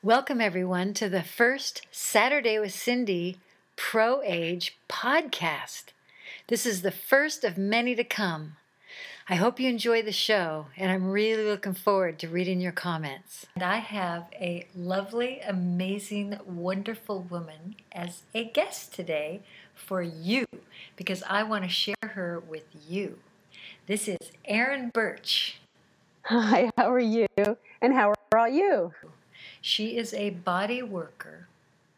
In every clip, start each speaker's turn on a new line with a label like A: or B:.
A: Welcome, everyone, to the first Saturday with Cindy Pro Age podcast. This is the first of many to come. I hope you enjoy the show, and I'm really looking forward to reading your comments. And I have a lovely, amazing, wonderful woman as a guest today for you, because I want to share her with you. This is Erin Birch.
B: Hi, how are you? And how are all you?
A: She is a body worker,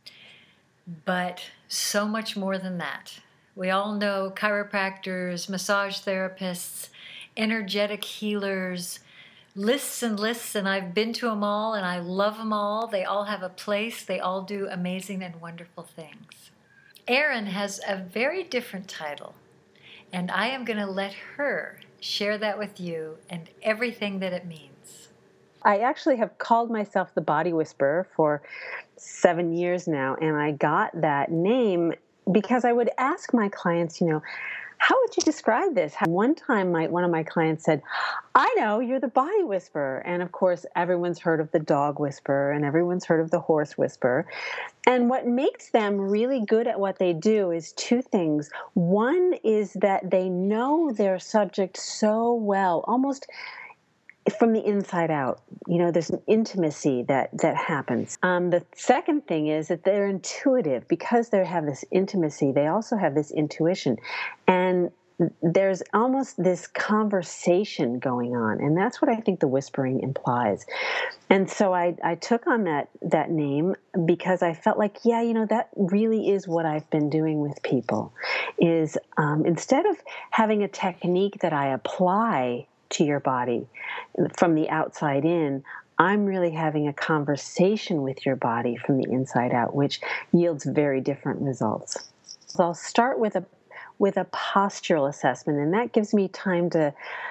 A: but so much more than that. We all know chiropractors, massage therapists, energetic healers, lists, and I've been to them all, and I love them all. They all have a place. They all do amazing and wonderful things. Erin has a very different title, and I am going to let her share that with you and everything that it means.
B: I actually have called myself the Body Whisperer for 7 years now, and I got that name because I would ask my clients, how would you describe this? One time, one of my clients said, I know, you're the Body Whisperer. And of course, everyone's heard of the Dog Whisperer, and everyone's heard of the Horse Whisperer. And what makes them really good at what they do is two things. One is that they know their subject so well, almost from the inside out. There's an intimacy that happens. The second thing is that they're intuitive. Because they have this intimacy, they also have this intuition. And there's almost this conversation going on. And that's what I think the whispering implies. And so I took on that name because I felt like, that really is what I've been doing with people, is instead of having a technique that I apply to your body from the outside in, I'm really having a conversation with your body from the inside out, which yields very different results. So I'll start with a postural assessment, and that gives me time to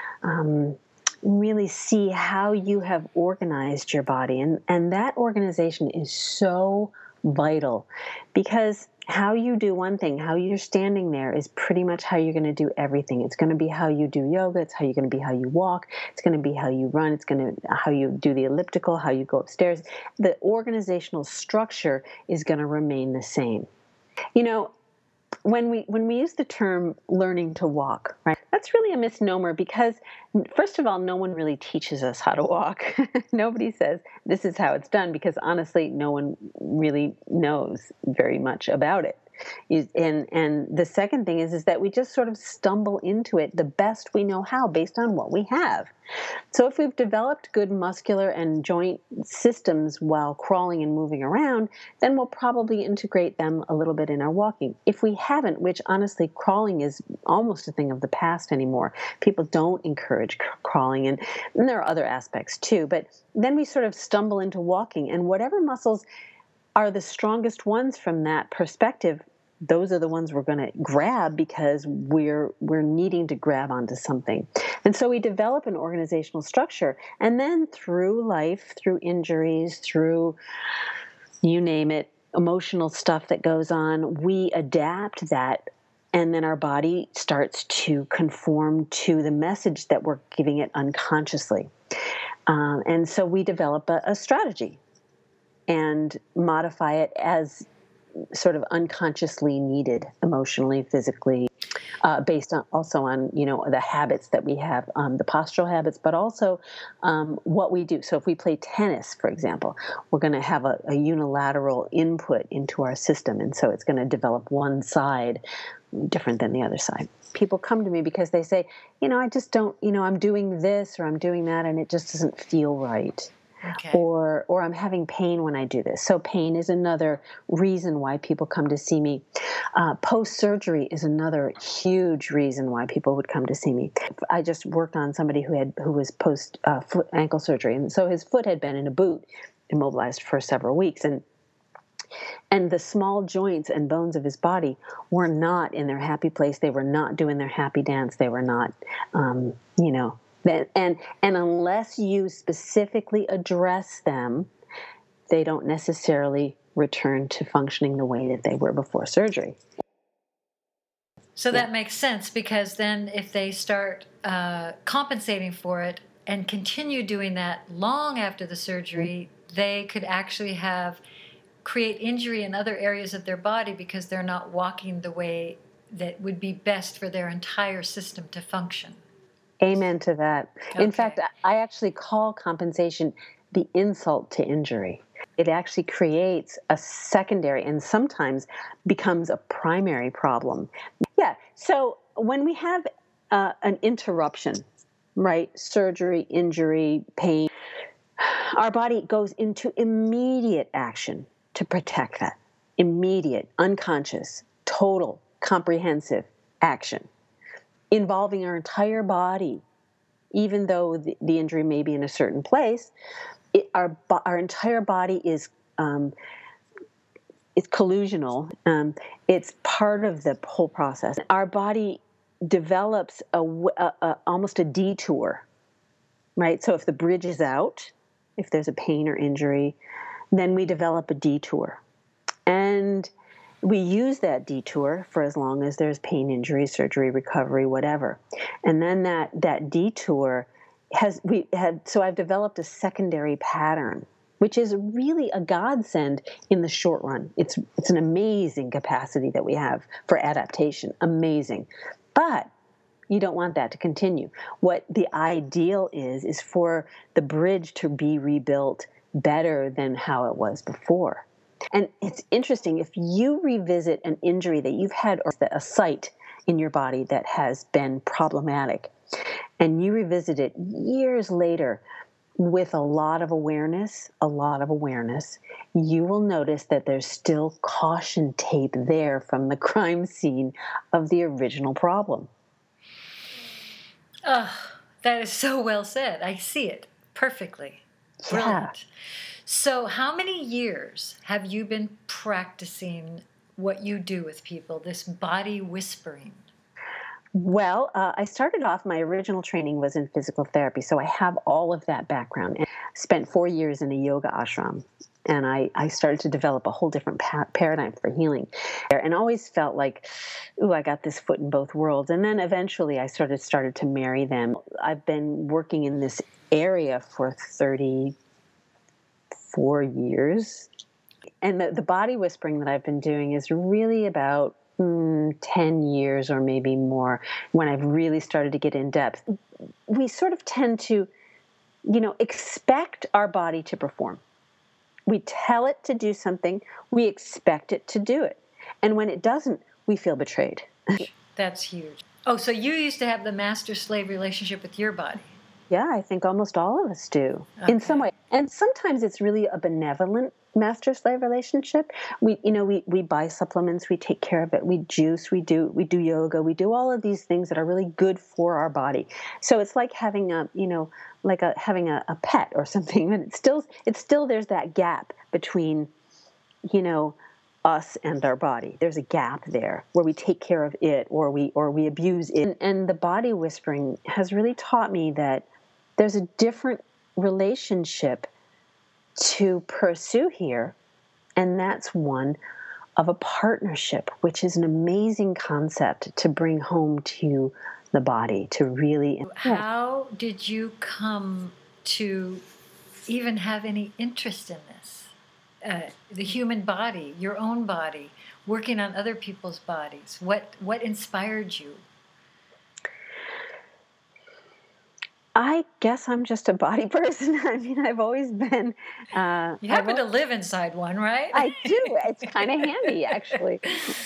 B: really see how you have organized your body. And that organization is so vital, because how you do one thing, how you're standing there, is pretty much how you're going to do everything. It's going to be how you do yoga. It's how you walk. It's going to be how you run. It's going to how you do the elliptical, how you go upstairs. The organizational structure is going to remain the same. When we use the term learning to walk, right, that's really a misnomer, because first of all, no one really teaches us how to walk. Nobody says this is how it's done, because honestly, no one really knows very much about it. And the second thing is that we just sort of stumble into it the best we know how, based on what we have. So if we've developed good muscular and joint systems while crawling and moving around, then we'll probably integrate them a little bit in our walking. If we haven't, which honestly, crawling is almost a thing of the past anymore. People don't encourage crawling, and there are other aspects too. But then we sort of stumble into walking, and whatever muscles are the strongest ones from that perspective, those are the ones we're going to grab, because we're needing to grab onto something. And so we develop an organizational structure, and then through life, through injuries, through, you name it, emotional stuff that goes on, we adapt that, and then our body starts to conform to the message that we're giving it unconsciously. And so we develop a strategy and modify it as sort of unconsciously needed, emotionally, physically, based on the habits that we have, the postural habits, but also what we do. So if we play tennis, for example, we're going to have a unilateral input into our system, and so it's going to develop one side different than the other side. People come to me because they say, I just don't, I'm doing this or I'm doing that, and it just doesn't feel right.
A: Okay.
B: Or I'm having pain when I do this. So pain is another reason why people come to see me. Post-surgery is another huge reason why people would come to see me. I just worked on somebody who was post foot ankle surgery, and so his foot had been in a boot, immobilized for several weeks, and the small joints and bones of his body were not in their happy place. They were not doing their happy dance. They were not, And unless you specifically address them, they don't necessarily return to functioning the way that they were before surgery.
A: So that makes sense, because then if they start compensating for it and continue doing that long after the surgery, they could actually create injury in other areas of their body because they're not walking the way that would be best for their entire system to function.
B: Amen to that.
A: Okay.
B: In fact, I actually call compensation the insult to injury. It actually creates a secondary and sometimes becomes a primary problem. Yeah. So when we have an interruption, right? Surgery, injury, pain, our body goes into immediate action to protect that. Immediate, unconscious, total, comprehensive action involving our entire body. Even though the injury may be in a certain place, our entire body is it's collusional. It's part of the whole process. Our body develops almost a detour, right? So if the bridge is out, if there's a pain or injury, then we develop a detour. And we use that detour for as long as there's pain, injury, surgery, recovery, whatever. And then that detour so I've developed a secondary pattern, which is really a godsend in the short run. It's an amazing capacity that we have for adaptation. Amazing. But you don't want that to continue. What the ideal is for the bridge to be rebuilt better than how it was before. And it's interesting, if you revisit an injury that you've had or a site in your body that has been problematic, and you revisit it years later with a lot of awareness, you will notice that there's still caution tape there from the crime scene of the original problem.
A: Oh, that is so well said. I see it perfectly. Brilliant. Yeah. So how many years have you been practicing what you do with people, this body whispering?
B: Well, I started off, my original training was in physical therapy, so I have all of that background. And spent 4 years in a yoga ashram, and I started to develop a whole different paradigm for healing. And always felt like, ooh, I got this foot in both worlds. And then eventually I started to marry them. I've been working in this area for 34 years. And the body whispering that I've been doing is really about 10 years or maybe more when I've really started to get in depth. We sort of tend to, expect our body to perform. We tell it to do something, we expect it to do it. And when it doesn't, we feel betrayed.
A: That's huge. Oh, so you used to have the master-slave relationship with your body.
B: Yeah, I think almost all of us do in some way. And sometimes it's really a benevolent master-slave relationship. We buy supplements, we take care of it, we juice, we do yoga, we do all of these things that are really good for our body. So it's like having having a pet or something. And it's still there's that gap between, us and our body. There's a gap there where we take care of it or we abuse it. And the body whispering has really taught me that there's a different relationship to pursue here, and that's one of a partnership, which is an amazing concept to bring home to the body, to really...
A: How did you come to even have any interest in this? The human body, your own body, working on other people's bodies. What inspired you?
B: I guess I'm just a body person. I mean, I've always been...
A: you happen to live inside one, right?
B: I do. It's kind of handy, actually.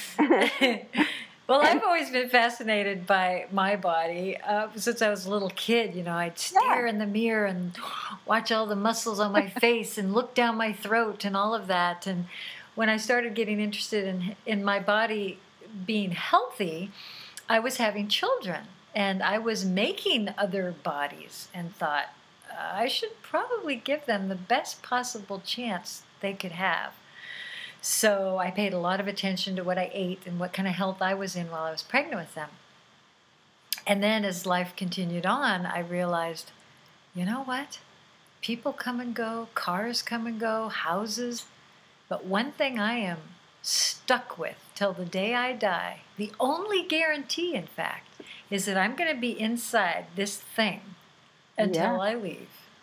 A: Well, I've always been fascinated by my body. Since I was a little kid, I'd stare in the mirror and watch all the muscles on my face and look down my throat and all of that. And when I started getting interested in my body being healthy, I was having children. And I was making other bodies and thought, I should probably give them the best possible chance they could have. So I paid a lot of attention to what I ate and what kind of health I was in while I was pregnant with them. And then as life continued on, I realized, you know what? People come and go, cars come and go, houses. But one thing I am stuck with till the day I die, the only guarantee, in fact, is that I'm going to be inside this thing until I leave.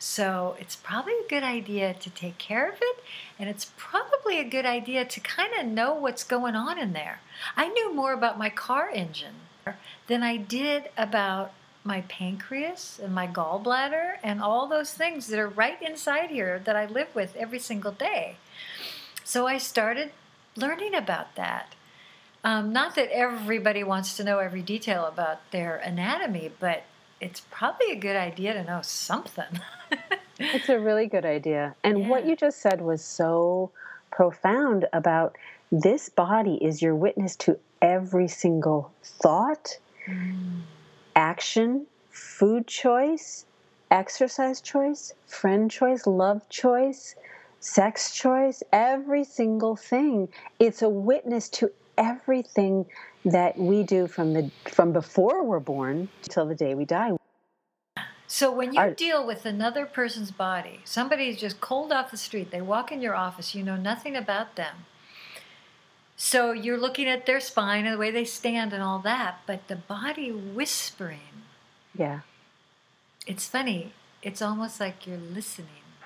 A: So it's probably a good idea to take care of it, and it's probably a good idea to kind of know what's going on in there. I knew more about my car engine than I did about my pancreas and my gallbladder and all those things that are right inside here that I live with every single day. So I started learning about that. Not that everybody wants to know every detail about their anatomy, but it's probably a good idea to know something.
B: It's a really good idea. And what
A: Yeah.
B: you just said was so profound about this body is your witness to every single thought, action, food choice, exercise choice, friend choice, love choice, sex choice, every single thing. It's a witness to everything that we do from before we're born till the day we die.
A: So when you
B: Our,
A: deal with another person's body, somebody's just cold off the street, they walk in your office, you know nothing about them. So you're looking at their spine and the way they stand and all that, but the body whispering,
B: yeah.
A: it's funny. It's almost like you're listening.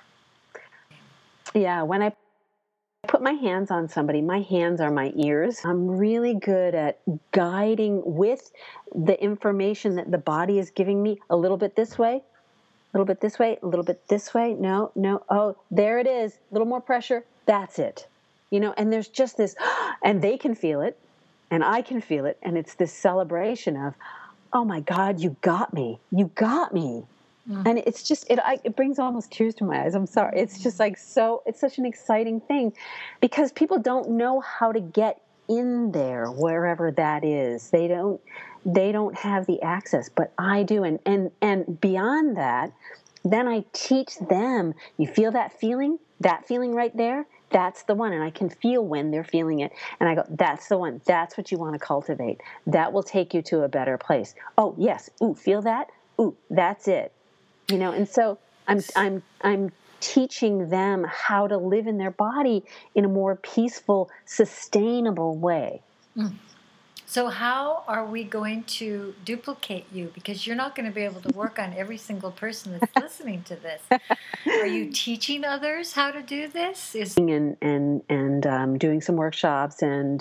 B: Yeah, when I put my hands on somebody, my hands are my ears. I'm really good at guiding with the information that the body is giving me a little bit this way, a little bit this way, a little bit this way. No, no. Oh, there it is. A little more pressure. That's it. And there's just this, and they can feel it, and I can feel it. And it's this celebration of, oh my God, you got me. You got me. And it's just, it brings almost tears to my eyes. I'm sorry. It's just like it's such an exciting thing because people don't know how to get in there, wherever that is. They don't have the access, but I do. And beyond that, then I teach them, you feel that feeling right there? That's the one. And I can feel when they're feeling it. And I go, that's the one. That's what you want to cultivate. That will take you to a better place. Oh, yes. Ooh, feel that? Ooh, that's it. And so I'm teaching them how to live in their body in a more peaceful, sustainable way.
A: So how are we going to duplicate you? Because you're not going to be able to work on every single person that's listening to this. Are you teaching others how to do this?
B: And doing some workshops are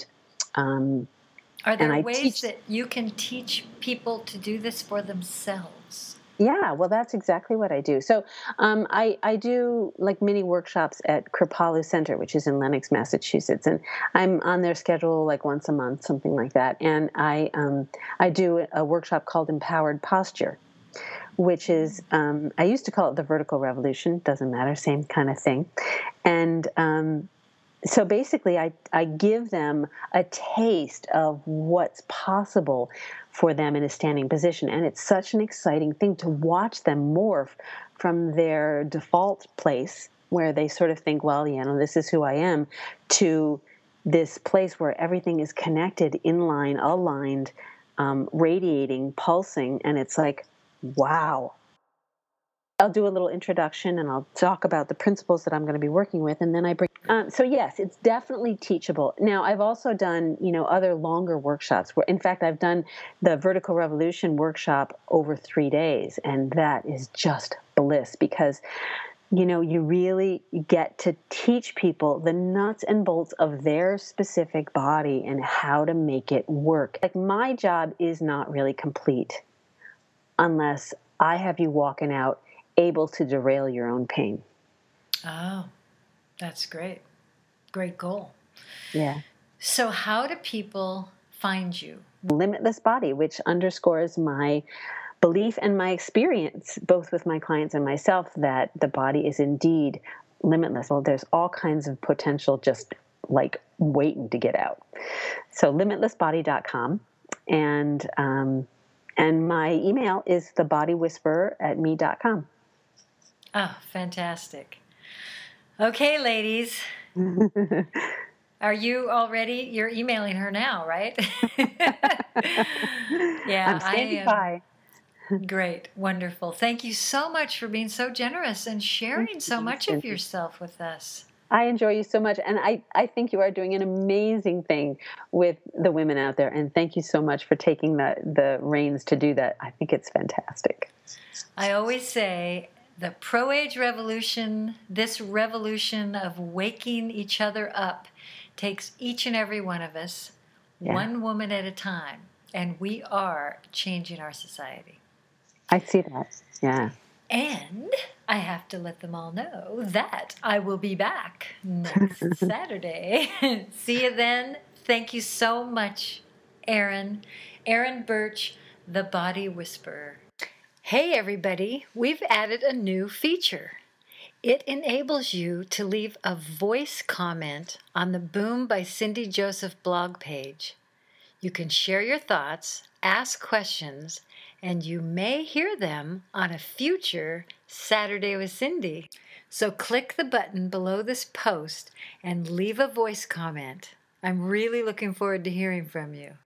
A: there ways that you can teach people to do this for themselves?
B: Yeah, well, that's exactly what I do. So I do like mini workshops at Kripalu Center, which is in Lenox, Massachusetts, and I'm on their schedule like once a month, something like that. And I do a workshop called Empowered Posture, which is I used to call it the Vertical Revolution. Doesn't matter, same kind of thing. And so basically, I give them a taste of what's possible for them in a standing position. And it's such an exciting thing to watch them morph from their default place where they sort of think, well, this is who I am, to this place where everything is connected, in line, aligned, radiating, pulsing. And it's like, wow. I'll do a little introduction and I'll talk about the principles that I'm going to be working with. And then I bring, so yes, it's definitely teachable. Now I've also done, other longer workshops where, in fact, I've done the Vertical Revolution workshop over 3 days. And that is just bliss because, you really get to teach people the nuts and bolts of their specific body and how to make it work. Like my job is not really complete unless I have you walking out able to derail your own pain.
A: Oh, that's great. Great goal.
B: Yeah.
A: So how do people find you?
B: Limitless Body, which underscores my belief and my experience, both with my clients and myself, that the body is indeed limitless. Well, there's all kinds of potential just like waiting to get out. So limitlessbody.com. And my email is thebodywhisperer@me.com.
A: Oh, fantastic. Okay, ladies. Are you already? You're emailing her now, right? Yeah,
B: I'm standing by.
A: Great. Wonderful. Thank you so much for being so generous and sharing so much of yourself with us.
B: I enjoy you so much. And I think you are doing an amazing thing with the women out there. And thank you so much for taking the reins to do that. I think it's fantastic.
A: I always say The Pro-Age Revolution, this revolution of waking each other up, takes each and every one of us, one woman at a time, and we are changing our society.
B: I see that, yeah.
A: And I have to let them all know that I will be back next Saturday. See you then. Thank you so much, Erin. Erin Birch, the Body Whisperer. Hey everybody, we've added a new feature. It enables you to leave a voice comment on the Boom by Cindy Joseph blog page. You can share your thoughts, ask questions, and you may hear them on a future Saturday with Cindy. So click the button below this post and leave a voice comment. I'm really looking forward to hearing from you.